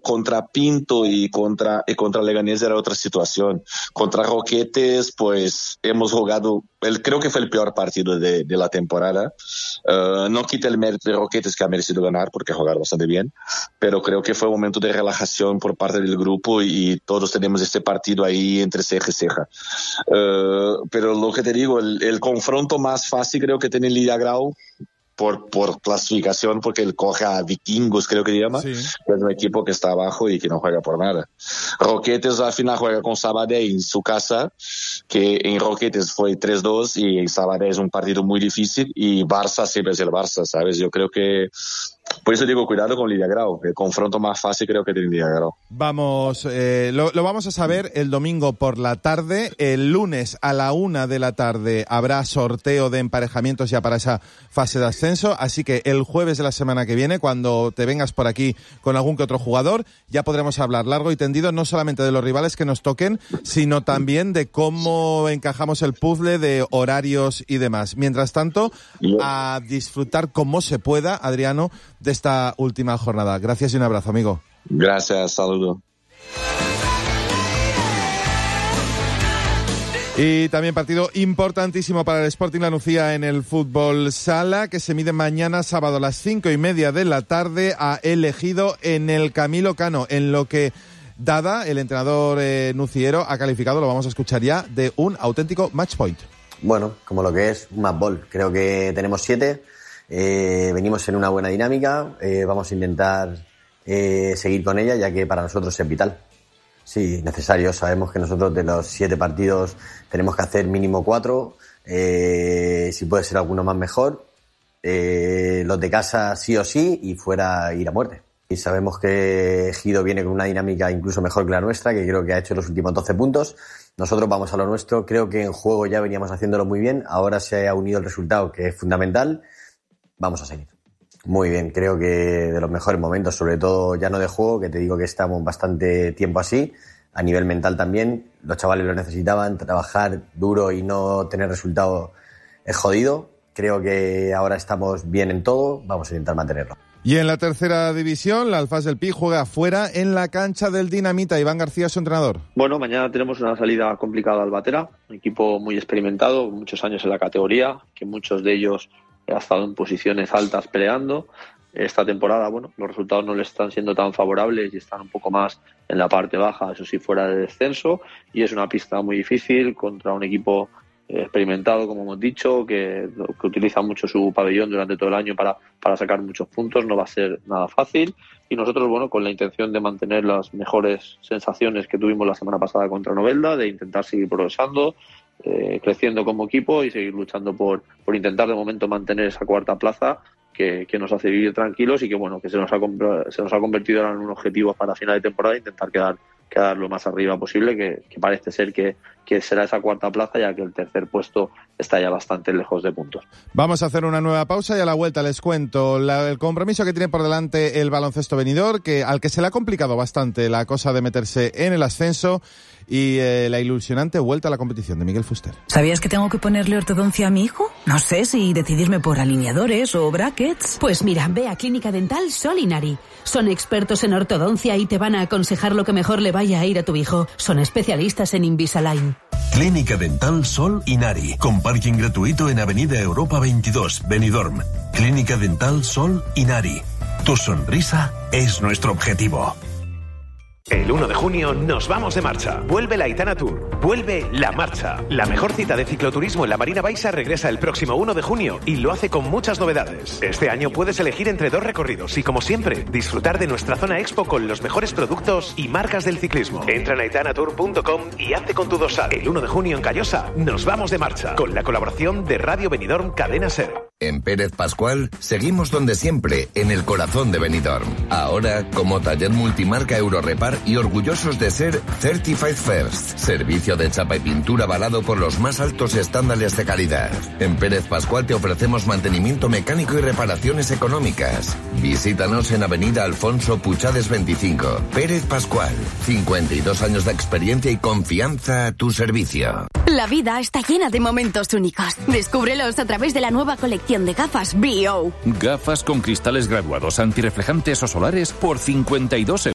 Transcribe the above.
contra Pinto y contra Leganés era otra situación. Contra Roquetes, pues hemos jugado, creo que fue el peor partido de la temporada. No quita el mérito de Roquetes, que ha merecido ganar porque ha jugado bastante bien, pero creo que fue un momento de relajación por parte del grupo y todos tenemos este partido ahí entre ceja y ceja. Pero lo que te digo, el confronto más fácil creo que tiene Lidia Grau por clasificación, porque él coge a Vikingos, creo que se llama, sí, que es un equipo que está abajo y que no juega por nada. Roquetes al final juega con Sabadell en su casa, que en Roquetes fue 3-2 y en Sabadell es un partido muy difícil, y Barça siempre es el Barça, ¿sabes? Yo creo que por eso digo, cuidado con Lidia Grau. El confronto más fácil creo que tiene Lidia Grau. Vamos, lo vamos a saber el domingo por la tarde. El lunes a la 1 de la tarde habrá sorteo de emparejamientos ya para esa fase de ascenso. Así que el jueves de la semana que viene, cuando te vengas por aquí con algún que otro jugador, ya podremos hablar largo y tendido, no solamente de los rivales que nos toquen, sino también de cómo encajamos el puzzle de horarios y demás. Mientras tanto, a disfrutar como se pueda, Adriano, de esta última jornada. Gracias y un abrazo, amigo. Gracias, saludo. Y también partido importantísimo para el Sporting La Nucía en el fútbol sala, que se mide mañana sábado a las 5:30 de la tarde a El Ejido en el Camilo Cano, en lo que Dada, el entrenador nuciero, ha calificado, lo vamos a escuchar ya, de un auténtico match point. Bueno, como lo que es un match ball. Creo que tenemos 7. Venimos en una buena dinámica, vamos a intentar seguir con ella, ya que para nosotros es vital. Sí, necesario. Sabemos que nosotros de los 7 partidos tenemos que hacer mínimo 4, si puede ser alguno más mejor. Los de casa sí o sí, y fuera ir a muerte. Y sabemos que Ejido viene con una dinámica incluso mejor que la nuestra, que creo que ha hecho los últimos 12 puntos. Nosotros vamos a lo nuestro. Creo que en juego ya veníamos haciéndolo muy bien, ahora se ha unido el resultado, que es fundamental. Vamos a seguir. Muy bien, creo que de los mejores momentos, sobre todo ya no de juego, que te digo que estamos bastante tiempo así, a nivel mental también. Los chavales lo necesitaban, trabajar duro y no tener resultado es jodido. Creo que ahora estamos bien en todo, vamos a intentar mantenerlo. Y en la tercera división, la Alfás del Pi juega fuera en la cancha del Dinamita. Iván García, su entrenador. Bueno, mañana tenemos una salida complicada al Batera, un equipo muy experimentado, muchos años en la categoría, que muchos de ellos ha estado en posiciones altas peleando. Esta temporada, bueno, los resultados no les están siendo tan favorables y están un poco más en la parte baja, eso sí, fuera de descenso, y es una pista muy difícil contra un equipo experimentado, como hemos dicho, que utiliza mucho su pabellón durante todo el año para sacar muchos puntos. No va a ser nada fácil, y nosotros, bueno, con la intención de mantener las mejores sensaciones que tuvimos la semana pasada contra Novelda, de intentar seguir progresando, creciendo como equipo y seguir luchando por intentar de momento mantener esa cuarta plaza que nos hace vivir tranquilos, y que bueno, que se nos ha convertido en un objetivo para final de temporada, intentar quedar lo más arriba posible, que parece ser que será esa cuarta plaza, ya que el tercer puesto está ya bastante lejos de puntos. Vamos a hacer una nueva pausa y a la vuelta les cuento el compromiso que tiene por delante el Baloncesto Benidorm, al que se le ha complicado bastante la cosa de meterse en el ascenso, y la ilusionante vuelta a la competición de Miguel Fuster. ¿Sabías que tengo que ponerle ortodoncia a mi hijo? No sé si decidirme por alineadores o brackets. Pues mira, ve a Clínica Dental Sol Inari. Son expertos en ortodoncia y te van a aconsejar lo que mejor le vaya a ir a tu hijo. Son especialistas en Invisalign. Clínica Dental Sol Inari, con parking gratuito en Avenida Europa 22, Benidorm. Clínica Dental Sol Inari. Tu sonrisa es nuestro objetivo. El 1 de junio nos vamos de marcha. Vuelve la Aitana Tour. Vuelve La Marcha. La mejor cita de cicloturismo en la Marina Baixa regresa el próximo 1 de junio y lo hace con muchas novedades. Este año puedes elegir entre 2 recorridos y, como siempre, disfrutar de nuestra zona expo con los mejores productos y marcas del ciclismo. Entra en aitanatour.com y hazte con tu dorsal. El 1 de junio en Callosa nos vamos de marcha, con la colaboración de Radio Benidorm Cadena Ser. En Pérez Pascual seguimos donde siempre, en el corazón de Benidorm. Ahora como taller multimarca Eurorepar y orgullosos de ser Certified First, servicio de chapa y pintura avalado por los más altos estándares de calidad. En Pérez Pascual te ofrecemos mantenimiento mecánico y reparaciones económicas. Visítanos en Avenida Alfonso Puchades 25. Pérez Pascual, 52 años de experiencia y confianza a tu servicio. La vida está llena de momentos únicos. Descúbrelos a través de la nueva colección de gafas B.O. Gafas con cristales graduados, antirreflejantes o solares por 52 €.